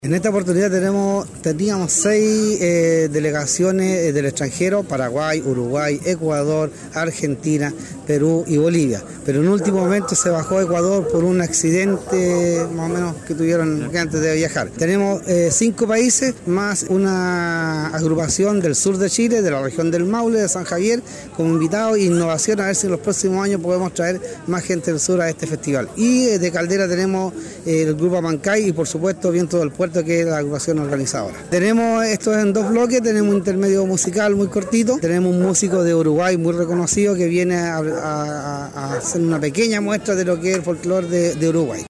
En esta oportunidad teníamos 6 delegaciones del extranjero: Paraguay, Uruguay, Ecuador, Argentina, Perú y Bolivia. Pero en último momento se bajó a Ecuador por un accidente más o menos que tuvieron antes de viajar. Tenemos 5 países más una agrupación del sur de Chile, de la región del Maule, de San Javier, como invitados e innovación, a ver si en los próximos años podemos traer más gente del sur a este festival. Y de Caldera tenemos el grupo Amancay y por supuesto Viento del Puerto, que es la agrupación organizadora. Tenemos esto en 2 bloques, tenemos un intermedio musical muy cortito, tenemos un músico de Uruguay muy reconocido que viene a hacer una pequeña muestra de lo que es el folclore de Uruguay.